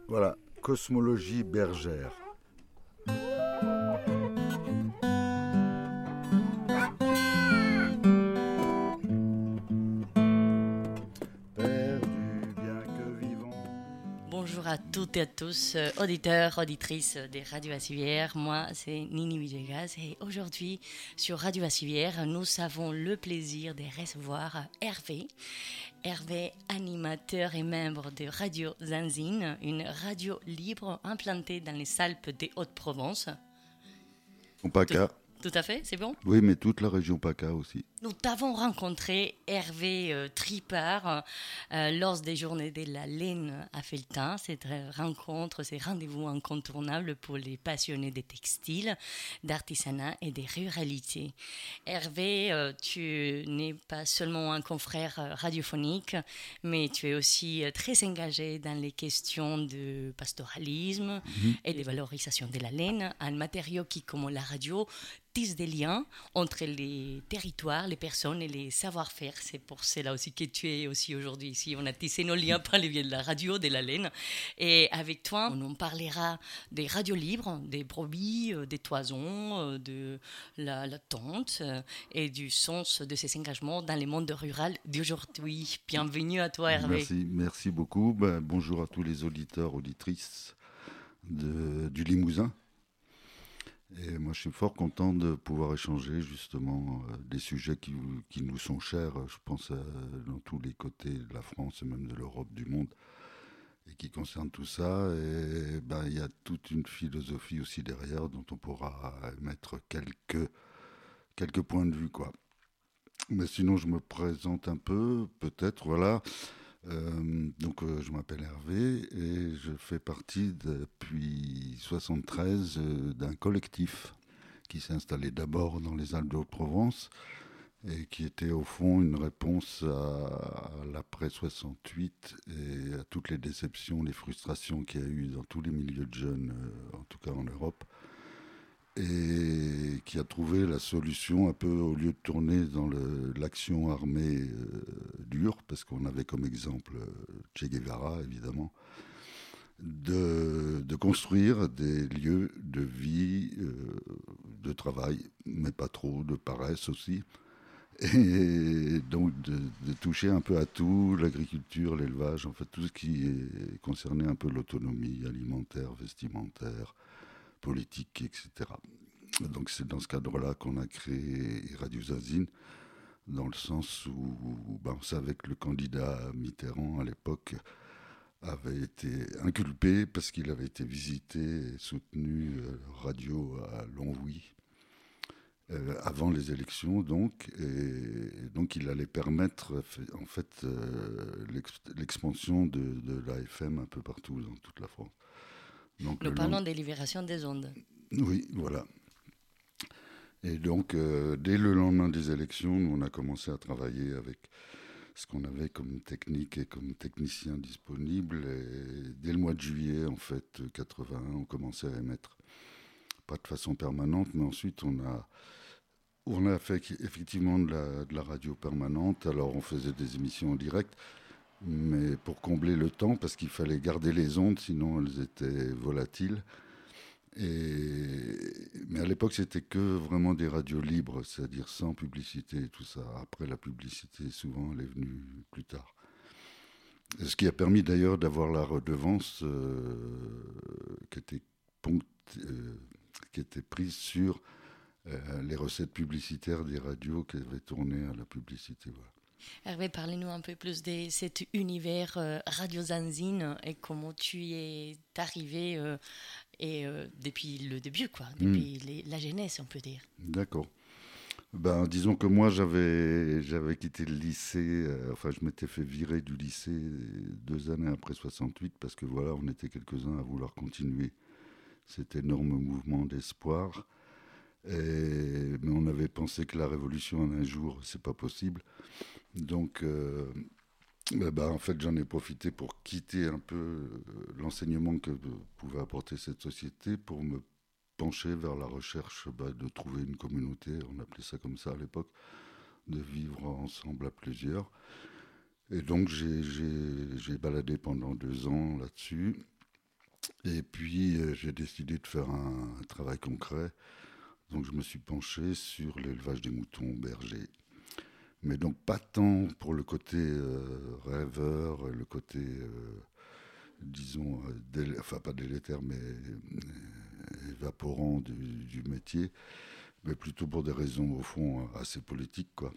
Voilà, cosmologie bergère. Perdu bien que vivant. Bonjour à toutes et à tous, auditeurs, auditrices des Radio Bassivière. Moi, c'est Nini Villegas et aujourd'hui, sur Radio Bassivière, nous avons le plaisir de recevoir Hervé. Hervé, animateur et membre de Radio Zanzine, une radio libre implantée dans les Alpes des Hautes-Provence. En Tout, PACA. tout à fait, c'est bon? Oui, mais toute la région PACA aussi. Nous t'avons rencontré, Hervé Tripart, lors des journées de la laine à Felletin. Cette rencontre, ces rendez-vous incontournables pour les passionnés des textiles, d'artisanat et des ruralités. Hervé, tu n'es pas seulement un confrère radiophonique, mais tu es aussi très engagé dans les questions de pastoralisme et de valorisation de la laine, un matériau qui, comme la radio, tisse des liens entre les territoires, les personnes et les savoir-faire. C'est pour cela aussi que tu es aussi aujourd'hui ici. On a tissé nos liens par le biais de la radio, de la laine. Et avec toi, on en parlera des radios libres, des brebis, des toisons, de la tente et du sens de ces engagements dans le monde rural d'aujourd'hui. Bienvenue à toi, Hervé. Merci beaucoup. Bonjour à tous les auditeurs, auditrices du Limousin. Et moi, je suis fort content de pouvoir échanger justement des sujets qui nous sont chers, je pense, dans tous les côtés de la France et même de l'Europe, du monde, et qui concernent tout ça. Et il y a toute une philosophie aussi derrière dont on pourra mettre quelques points de vue, quoi. Mais sinon, je me présente un peu, peut-être, voilà. Je m'appelle Hervé et je fais partie depuis 73 d'un collectif qui s'est installé d'abord dans les Alpes de Haute-Provence et qui était au fond une réponse à l'après 68 et à toutes les déceptions, les frustrations qu'il y a eu dans tous les milieux de jeunes, en tout cas en Europe, et qui a trouvé la solution un peu, au lieu de tourner dans l'action armée dure, parce qu'on avait comme exemple Che Guevara évidemment, de construire des lieux de vie, de travail, mais pas trop, de paresse aussi, et donc de toucher un peu à tout, l'agriculture, l'élevage, en fait tout ce qui est concerné un peu l'autonomie alimentaire, vestimentaire, politique, etc. Donc c'est dans ce cadre-là qu'on a créé Radio Zazine, dans le sens où on savait que le candidat Mitterrand à l'époque avait été inculpé parce qu'il avait été visité et soutenu radio à Longwy avant les élections, donc, et donc il allait permettre en fait l'expansion de l'AFM un peu partout dans toute la France. Donc, Nous parlons des libérations des ondes. Oui, voilà. Et donc, dès le lendemain des élections, nous, on a commencé à travailler avec ce qu'on avait comme technique et comme technicien disponible. Et dès le mois de juillet, en fait, 81, on commençait à émettre. Pas de façon permanente, mais ensuite, on a fait effectivement de la radio permanente. Alors, on faisait des émissions en direct, mais pour combler le temps, parce qu'il fallait garder les ondes, sinon elles étaient volatiles. Mais à l'époque, c'était que vraiment des radios libres, c'est-à-dire sans publicité et tout ça. Après, la publicité, souvent, elle est venue plus tard. Ce qui a permis d'ailleurs d'avoir la redevance qui était, qui était prise sur les recettes publicitaires des radios qui avaient tourné à la publicité. Voilà. Hervé, parlez-nous un peu plus de cet univers Radio Zanzine et comment tu es arrivé depuis le début, quoi, depuis la jeunesse, on peut dire. D'accord. Disons que moi, j'avais quitté le lycée, je m'étais fait virer du lycée 2 années après 68 parce que voilà, on était quelques-uns à vouloir continuer cet énorme mouvement d'espoir. Mais on avait pensé que la révolution en un jour, c'est pas possible. Donc, en fait, j'en ai profité pour quitter un peu l'enseignement que pouvait apporter cette société pour me pencher vers la recherche de trouver une communauté, on appelait ça comme ça à l'époque, de vivre ensemble à plusieurs. Et donc, j'ai baladé pendant 2 ans là-dessus. Et puis j'ai décidé de faire un travail concret. Donc je me suis penché sur l'élevage des moutons bergers. Mais donc pas tant pour le côté rêveur, le côté, disons, enfin pas délétère, mais évaporant du métier, mais plutôt pour des raisons au fond assez politiques, quoi.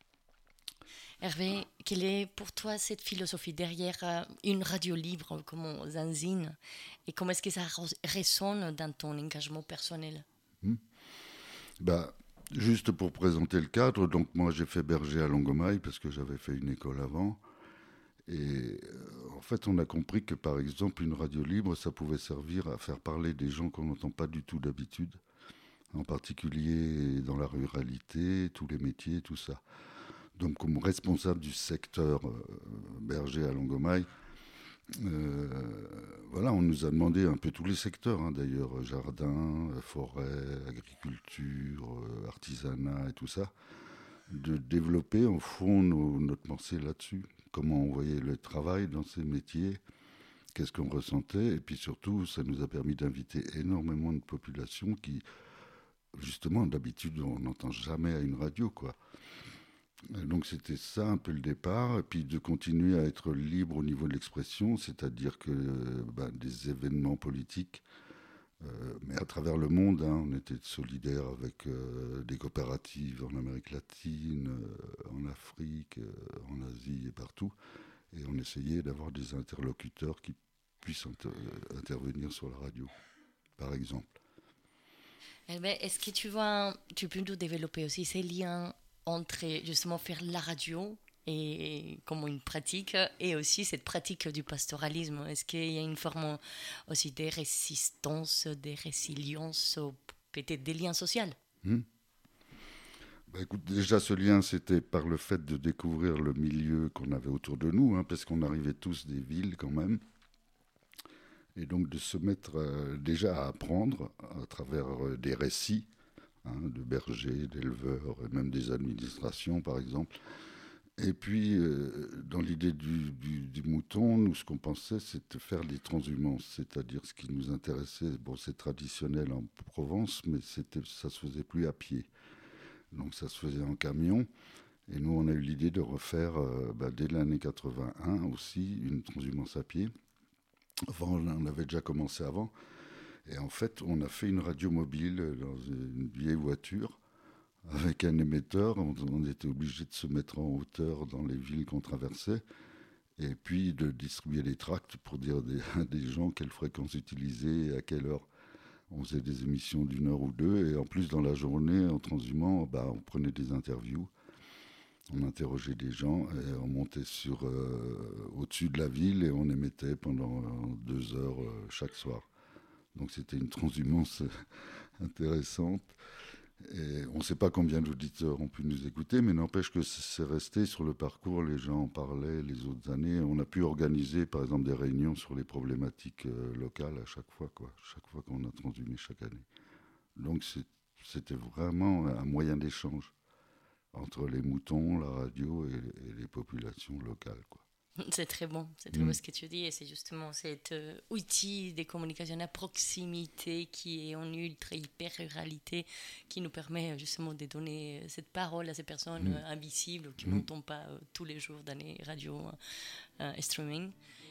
Hervé, quelle est pour toi cette philosophie derrière une radio libre comme Zanzine et comment est-ce que ça résonne dans ton engagement personnel? Hmm. Bah, juste pour présenter le cadre, donc moi j'ai fait berger à Longomaille parce que j'avais fait une école avant. Et en fait, on a compris que par exemple, une radio libre, ça pouvait servir à faire parler des gens qu'on n'entend pas du tout d'habitude, en particulier dans la ruralité, tous les métiers, tout ça. Donc, comme responsable du secteur berger à Longomaille, euh, voilà, on nous a demandé un peu tous les secteurs, hein, d'ailleurs, jardin, forêt, agriculture, artisanat et tout ça, de développer au fond notre pensée là-dessus. Comment on voyait le travail dans ces métiers, qu'est-ce qu'on ressentait, et puis surtout, ça nous a permis d'inviter énormément de populations qui, justement, d'habitude, on n'entend jamais à une radio, quoi. Donc c'était ça un peu le départ, et puis de continuer à être libre au niveau de l'expression, c'est-à-dire que des événements politiques, mais à travers le monde, hein, on était solidaires avec des coopératives en Amérique latine, en Afrique, en Asie et partout, et on essayait d'avoir des interlocuteurs qui puissent intervenir sur la radio, par exemple. Eh ben, est-ce que tu peux nous développer aussi ces liens entre justement faire la radio et comme une pratique et aussi cette pratique du pastoralisme? Est-ce qu'il y a une forme aussi de résistance, de résilience, ou peut-être des liens sociaux? Hmm. Écoute, déjà ce lien, c'était par le fait de découvrir le milieu qu'on avait autour de nous, hein, parce qu'on arrivait tous des villes quand même. Et donc de se mettre déjà à apprendre à travers des récits, hein, de bergers, d'éleveurs, et même des administrations par exemple. Et puis dans l'idée du mouton, nous ce qu'on pensait c'est de faire des transhumances, c'est-à-dire ce qui nous intéressait, bon c'est traditionnel en Provence, mais ça se faisait plus à pied. Donc ça se faisait en camion. Et nous on a eu l'idée de refaire dès l'année 81 aussi une transhumance à pied. Enfin, on avait déjà commencé avant. Et en fait, on a fait une radio mobile dans une vieille voiture avec un émetteur. On était obligé de se mettre en hauteur dans les villes qu'on traversait et puis de distribuer les tracts pour dire à des gens quelle fréquence utiliser et à quelle heure. On faisait des émissions d'une heure ou deux et en plus dans la journée, en transhumant, on prenait des interviews. On interrogeait des gens et on montait au-dessus de la ville et on émettait pendant 2 heures chaque soir. Donc c'était une transhumance intéressante. Et on ne sait pas combien d'auditeurs ont pu nous écouter, mais n'empêche que c'est resté sur le parcours, les gens en parlaient les autres années. On a pu organiser par exemple des réunions sur les problématiques locales à chaque fois qu'on a transhumé chaque année. Donc c'était vraiment un moyen d'échange entre les moutons, la radio et les populations locales, quoi. C'est très bon ce que tu dis, et c'est justement cet outil de communication à proximité qui est en ultra hyper ruralité qui nous permet justement de donner cette parole à ces personnes invisibles qui n'entendent pas tous les jours dans les radios streaming.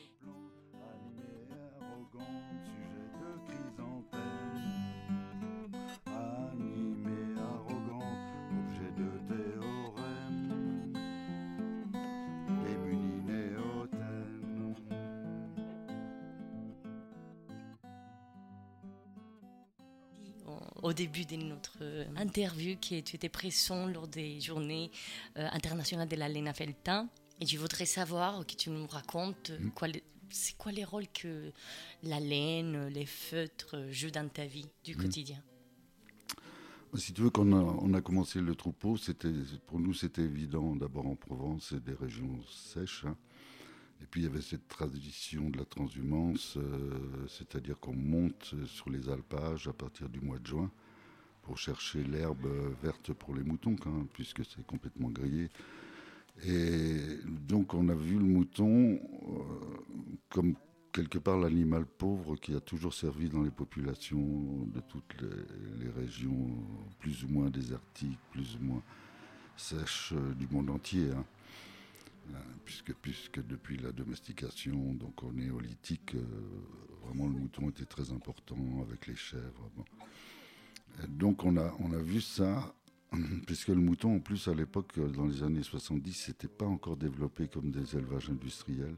Au début de notre interview que tu étais présent lors des journées internationales de la laine à felletin. Et je voudrais savoir que tu nous racontes c'est quoi les rôles que la laine, les feutres jouent dans ta vie du quotidien. Si tu veux, quand on a commencé le troupeau, pour nous c'était évident, d'abord en Provence, c'est des régions sèches, hein. Et puis il y avait cette tradition de la transhumance, c'est-à-dire qu'on monte sur les alpages à partir du mois de juin pour chercher l'herbe verte pour les moutons, puisque c'est complètement grillé. Et donc on a vu le mouton comme quelque part l'animal pauvre qui a toujours servi dans les populations de toutes les régions plus ou moins désertiques, plus ou moins sèches du monde entier. Hein. Puisque depuis la domestication, donc au néolithique, vraiment le mouton était très important avec les chèvres. Bon. Donc on a vu ça, puisque le mouton en plus à l'époque, dans les années 70, c'était pas encore développé comme des élevages industriels.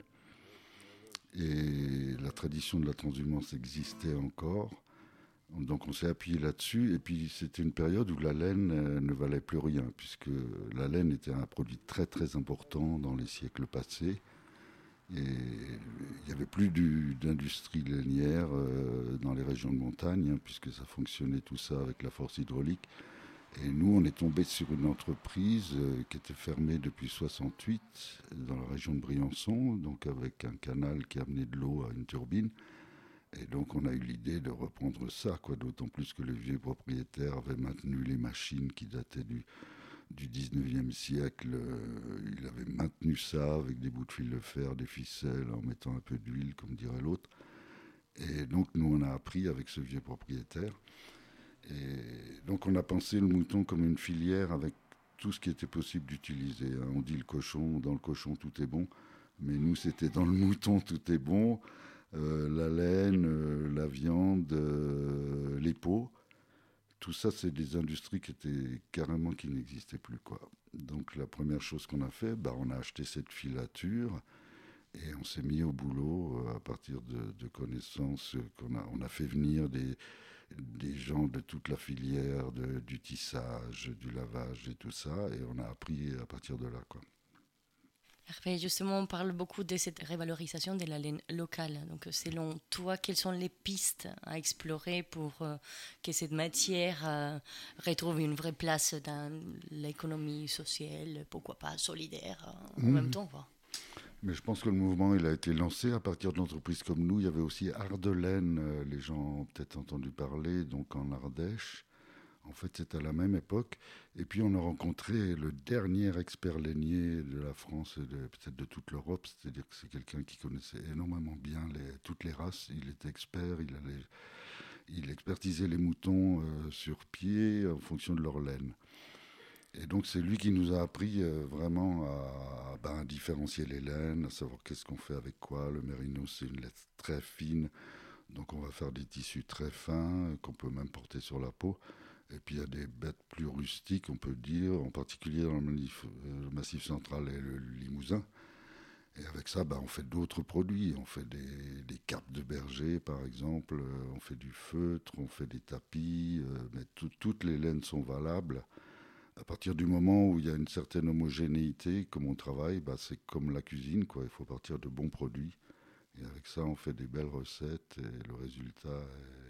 Et la tradition de la transhumance existait encore. Donc on s'est appuyé là-dessus. Et puis c'était une période où la laine ne valait plus rien, puisque la laine était un produit très très important dans les siècles passés. Et il n'y avait plus d'industrie lainière dans les régions de montagne, hein, puisque ça fonctionnait tout ça avec la force hydraulique. Et nous, on est tombé sur une entreprise qui était fermée depuis 68 dans la région de Briançon, donc avec un canal qui amenait de l'eau à une turbine. Et donc on a eu l'idée de reprendre ça, quoi, d'autant plus que le vieux propriétaire avait maintenu les machines qui dataient du 19e siècle. Il avait maintenu ça avec des bouts de fil de fer, des ficelles, en mettant un peu d'huile, comme dirait l'autre. Et donc nous, on a appris avec ce vieux propriétaire. Et donc on a pensé le mouton comme une filière avec tout ce qui était possible d'utiliser. Hein. On dit le cochon, dans le cochon tout est bon, mais nous c'était dans le mouton tout est bon. La laine, la viande, les peaux, tout ça c'est des industries qui étaient carrément qui n'existaient plus, quoi. Donc la première chose qu'on a fait, on a acheté cette filature et on s'est mis au boulot à partir de connaissances on a fait venir des gens de toute la filière, du tissage, du lavage et tout ça, et on a appris à partir de là, quoi. Hervé, justement, on parle beaucoup de cette révalorisation de la laine locale. Donc, selon toi, quelles sont les pistes à explorer pour que cette matière retrouve une vraie place dans l'économie sociale, pourquoi pas solidaire en même temps, quoi. Mais je pense que le mouvement il a été lancé à partir d'entreprises comme nous. Il y avait aussi Ardelaine, les gens ont peut-être entendu parler, donc en Ardèche. En fait, c'est à la même époque. Et puis, on a rencontré le dernier expert lainier de la France et peut-être de toute l'Europe. C'est-à-dire que c'est quelqu'un qui connaissait énormément bien toutes les races. Il était expert, il expertisait les moutons sur pied en fonction de leur laine. Et donc, c'est lui qui nous a appris vraiment à différencier les laines, à savoir qu'est-ce qu'on fait avec quoi. Le mérino, c'est une laine très fine. Donc, on va faire des tissus très fins qu'on peut même porter sur la peau. Et puis il y a des bêtes plus rustiques, on peut dire, en particulier dans le massif central et le Limousin. Et avec ça, on fait d'autres produits. On fait des capes de berger, par exemple. On fait du feutre, on fait des tapis. Mais toutes les laines sont valables. À partir du moment où il y a une certaine homogénéité, comme on travaille, c'est comme la cuisine, quoi. Il faut partir de bons produits. Et avec ça, on fait des belles recettes et le résultat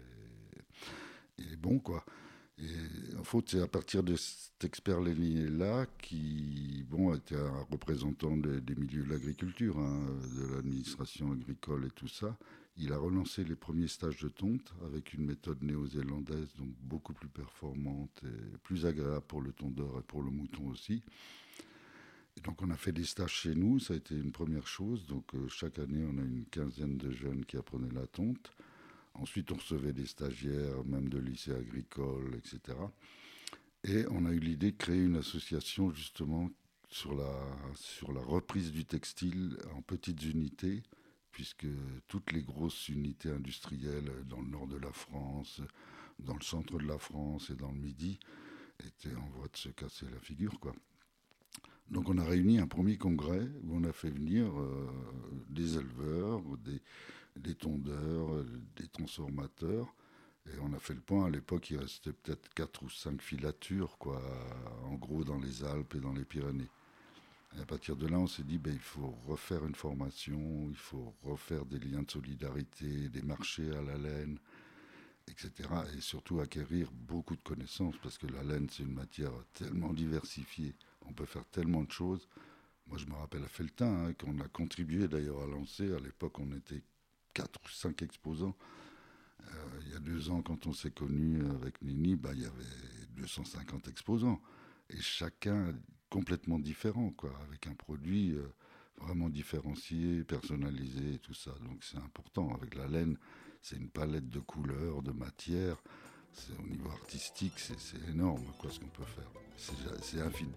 est bon, quoi. Et en fait, c'est à partir de cet expert lainier-là qui était un représentant des milieux de l'agriculture, hein, de l'administration agricole et tout ça. Il a relancé les premiers stages de tonte avec une méthode néo-zélandaise, donc beaucoup plus performante et plus agréable pour le tondeur et pour le mouton aussi. Et donc on a fait des stages chez nous, ça a été une première chose. Donc chaque année, on a une quinzaine de jeunes qui apprenaient la tonte. Ensuite, on recevait des stagiaires, même de lycée agricole, etc. Et on a eu l'idée de créer une association justement sur la reprise du textile en petites unités, puisque toutes les grosses unités industrielles dans le nord de la France, dans le centre de la France et dans le Midi étaient en voie de se casser la figure, quoi. Donc on a réuni un premier congrès où on a fait venir des éleveurs, des tondeurs, des transformateurs. Et on a fait le point. À l'époque, il restait peut-être 4 ou 5 filatures, quoi, en gros dans les Alpes et dans les Pyrénées. Et à partir de là, on s'est dit, il faut refaire une formation, il faut refaire des liens de solidarité, des marchés à la laine, etc. Et surtout acquérir beaucoup de connaissances, parce que la laine, c'est une matière tellement diversifiée, on peut faire tellement de choses. Moi, je me rappelle à Felletin, hein, qu'on a contribué d'ailleurs à lancer. À l'époque, on était 4 ou 5 exposants. Il y a 2 ans, quand on s'est connus avec Nini, il y avait 250 exposants. Et chacun complètement différent, quoi, avec un produit vraiment différencié, personnalisé et tout ça. Donc c'est important. Avec la laine, c'est une palette de couleurs, de matières. Au niveau artistique, c'est énorme quoi, ce qu'on peut faire. C'est infini.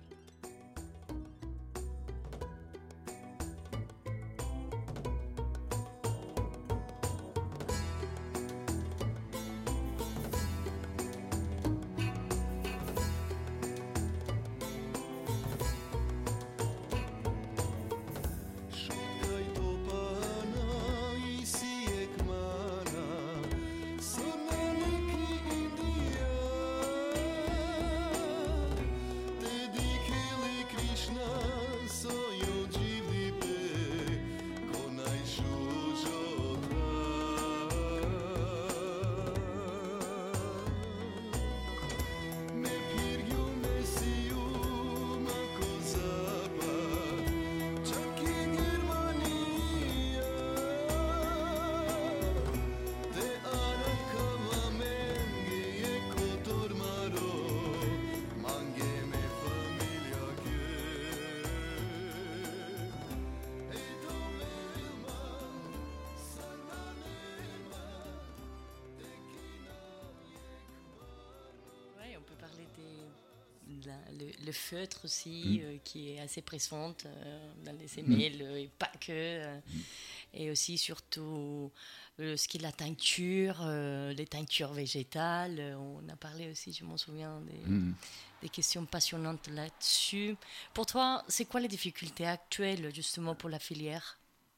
Le feutre aussi, qui est assez présente dans les semelles, et pas que. Et aussi, surtout, ce qui est la teinture, les teintures végétales. On a parlé aussi, je m'en souviens, des questions passionnantes là-dessus. Pour toi, c'est quoi les difficultés actuelles, justement, pour la filière?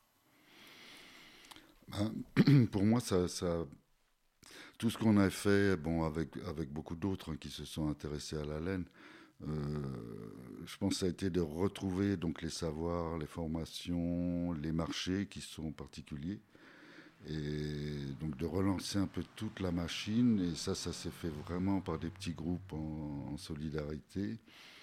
Pour moi, tout ce qu'on a fait, bon, avec beaucoup d'autres qui se sont intéressés à la laine, je pense que ça a été de retrouver donc les savoirs, les formations, les marchés qui sont particuliers, et donc de relancer un peu toute la machine. Et ça s'est fait vraiment par des petits groupes en solidarité.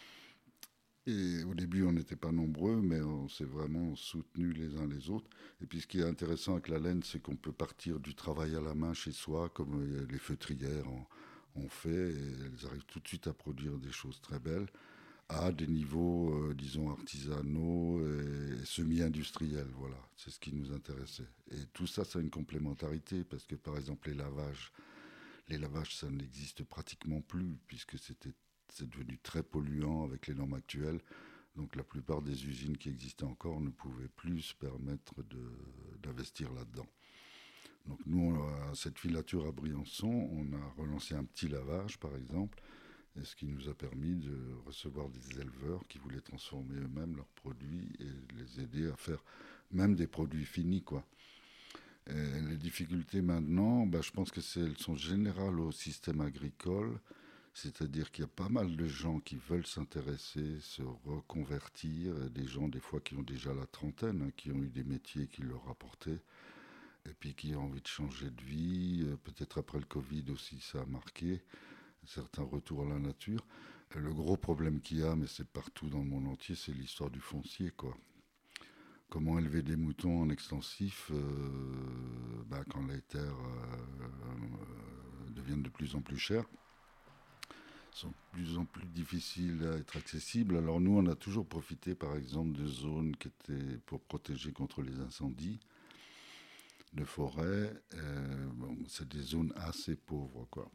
Et au début, on n'était pas nombreux, mais on s'est vraiment soutenus les uns les autres. Et puis, ce qui est intéressant avec la laine, c'est qu'on peut partir du travail à la main chez soi, comme les feutrières ont fait, et elles arrivent tout de suite à produire des choses très belles, à des niveaux, disons, artisanaux et semi-industriels. Voilà, c'est ce qui nous intéressait. Et tout ça, ça a une complémentarité, parce que, par exemple, les lavages, ça n'existe pratiquement plus, puisque c'est devenu très polluant avec les normes actuelles. Donc la plupart des usines qui existaient encore ne pouvaient plus se permettre d'investir là-dedans. Donc nous, à cette filature à Briançon, on a relancé un petit lavage, par exemple, et ce qui nous a permis de recevoir des éleveurs qui voulaient transformer eux-mêmes leurs produits et les aider à faire même des produits finis, quoi. Et les difficultés maintenant, je pense que elles sont générales au système agricole. C'est-à-dire qu'il y a pas mal de gens qui veulent s'intéresser, se reconvertir, des gens des fois qui ont déjà la trentaine, qui ont eu des métiers qui leur rapportaient, et puis qui ont envie de changer de vie. Peut-être après le Covid aussi, ça a marqué certains retours à la nature. Le gros problème qu'il y a, mais c'est partout dans le monde entier, c'est l'histoire du foncier, quoi. Comment élever des moutons en extensif quand les terres deviennent de plus en plus chères, sont de plus en plus difficiles à être accessibles. Alors nous, on a toujours profité, par exemple, de zones qui étaient pour protéger contre les incendies, de forêts. C'est des zones assez pauvres, quoi.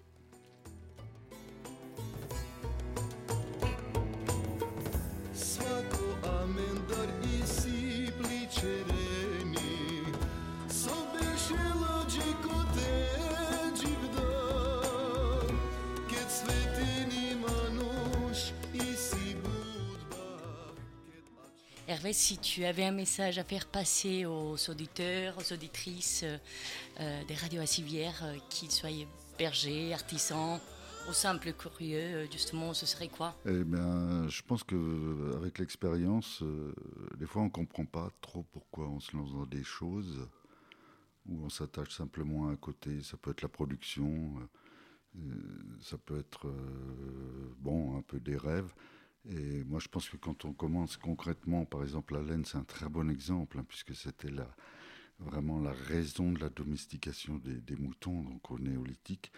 Hervé, si tu avais un message à faire passer aux auditeurs, aux auditrices des radios Assivières, qu'ils soient bergers, artisans, ou simples curieux, justement, ce serait quoi? Eh bien, je pense qu'avec l'expérience, des fois on ne comprend pas trop pourquoi on se lance dans des choses, ou on s'attache simplement à un côté. Ça peut être la production, ça peut être un peu des rêves. Et moi, je pense que quand on commence concrètement, par exemple, la laine, c'est un très bon exemple, puisque c'était vraiment la raison de la domestication des moutons, donc au néolithique.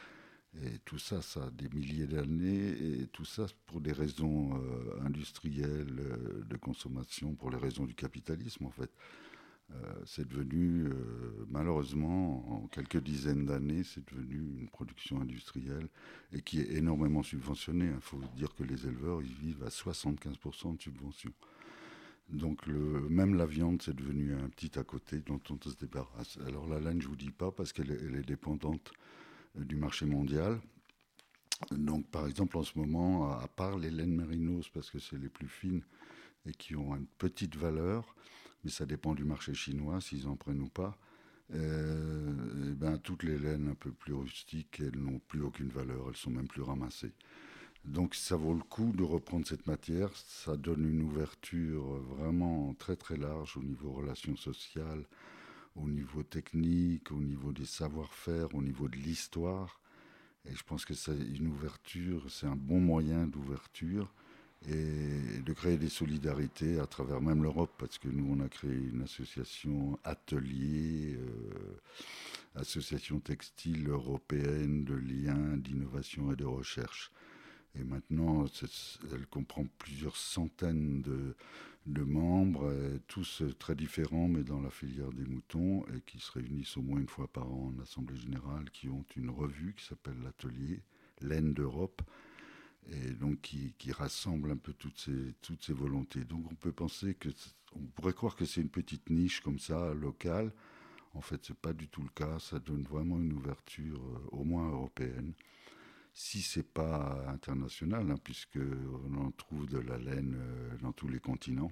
Et tout ça, ça a des milliers d'années, et tout ça pour des raisons industrielles, de consommation, pour les raisons du capitalisme en fait. C'est devenu, malheureusement, en quelques dizaines d'années, c'est devenu une production industrielle et qui est énormément subventionnée. Il faut dire que les éleveurs, ils vivent à 75% de subvention. Donc même la viande, c'est devenu un petit à côté dont on se débarrasse. Alors la laine, je ne vous dis pas, parce qu'elle est dépendante du marché mondial. Donc par exemple, en ce moment, à part les laines mérinos, parce que c'est les plus fines et qui ont une petite valeur, mais ça dépend du marché chinois, s'ils en prennent ou pas, et ben, toutes les laines un peu plus rustiques, elles n'ont plus aucune valeur, elles sont même plus ramassées. Donc ça vaut le coup de reprendre cette matière, ça donne une ouverture vraiment très très large au niveau relations sociales, au niveau technique, au niveau des savoir-faire, au niveau de l'histoire. Et je pense que c'est une ouverture, c'est un bon moyen d'ouverture et de créer des solidarités à travers même l'Europe, parce que nous on a créé une association atelier, association textile européenne de liens, d'innovation et de recherche. Et maintenant, elle comprend plusieurs centaines de membres, tous très différents, mais dans la filière des moutons, et qui se réunissent au moins une fois par an en Assemblée Générale, qui ont une revue qui s'appelle l'Atelier, Laine d'Europe, et donc qui rassemble un peu toutes ces volontés. Donc on peut penser que, on pourrait croire que c'est une petite niche comme ça, locale. En fait, c'est pas du tout le cas. Ça donne vraiment une ouverture, au moins européenne. Si c'est pas international, hein, puisque on en trouve de la laine dans tous les continents.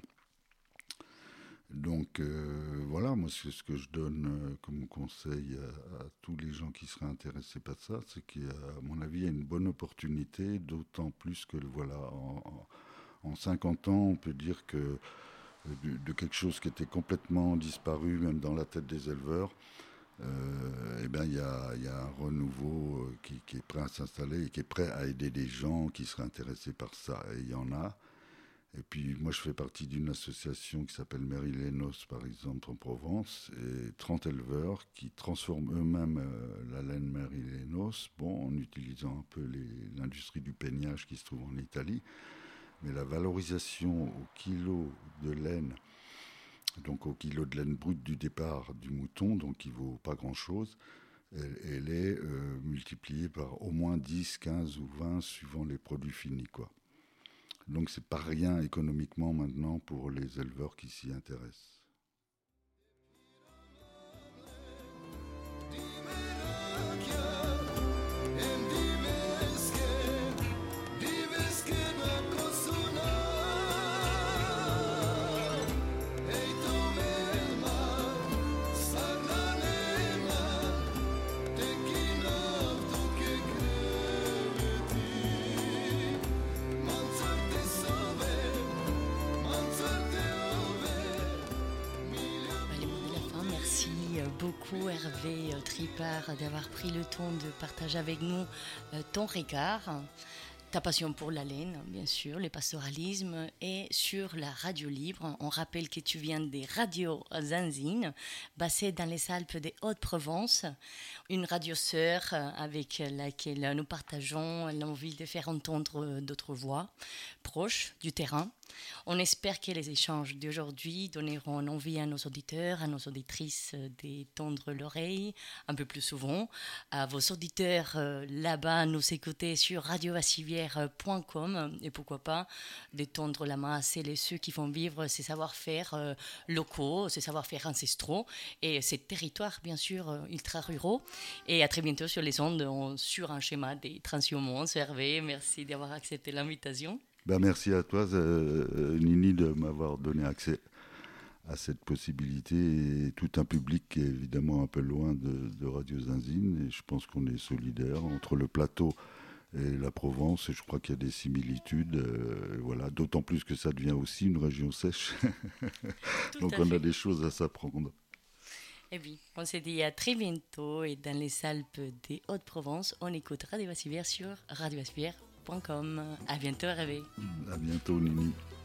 Donc voilà, moi c'est ce que je donne comme conseil à tous les gens qui seraient intéressés par ça, c'est qu'à mon avis il y a une bonne opportunité, d'autant plus que voilà, en 50 ans on peut dire que de quelque chose qui était complètement disparu, même dans la tête des éleveurs, eh ben, il y a un renouveau qui est prêt à s'installer et qui est prêt à aider des gens qui seraient intéressés par ça. Et il y en a. Et puis moi je fais partie d'une association qui s'appelle Mérilénos par exemple en Provence, et 30 éleveurs qui transforment eux-mêmes la laine Mérilénos, bon, en utilisant un peu l'industrie du peignage qui se trouve en Italie, mais la valorisation au kilo de laine, donc au kilo de laine brute du départ du mouton, donc qui vaut pas grand-chose, elle est multipliée par au moins 10, 15 ou 20 suivant les produits finis, quoi. Donc c'est pas rien économiquement maintenant pour les éleveurs qui s'y intéressent. Beaucoup Hervé Tripart d'avoir pris le temps de partager avec nous ton regard, ta passion pour la laine, bien sûr, le pastoralisme et sur la radio libre. On rappelle que tu viens des radios Zanzine, basées dans les Alpes des Hautes-Provence, une radio sœur avec laquelle nous partageons l'envie de faire entendre d'autres voix proches du terrain. On espère que les échanges d'aujourd'hui donneront envie à nos auditeurs, à nos auditrices d'étendre l'oreille un peu plus souvent. À vos auditeurs là-bas, nous écouter sur radiovassivière.com et pourquoi pas d'étendre la main à celles et ceux qui font vivre ces savoir-faire locaux, ces savoir-faire ancestraux et ces territoires bien sûr ultra-ruraux. Et à très bientôt sur les ondes, sur un schéma des transhumants. Hervé, merci d'avoir accepté l'invitation. Ben merci à toi, Nini, de m'avoir donné accès à cette possibilité, et tout un public qui est évidemment un peu loin de Radio Zinzine, et je pense qu'on est solidaires entre le plateau et la Provence, et je crois qu'il y a des similitudes, voilà, d'autant plus que ça devient aussi une région sèche, donc on a des choses à s'apprendre. Et puis, on se dit à très bientôt, et dans les Alpes des Hautes-Provence, on écoute Radio Vassivière sur radiovassivière.com. À bientôt, Hervé. À bientôt, Nini.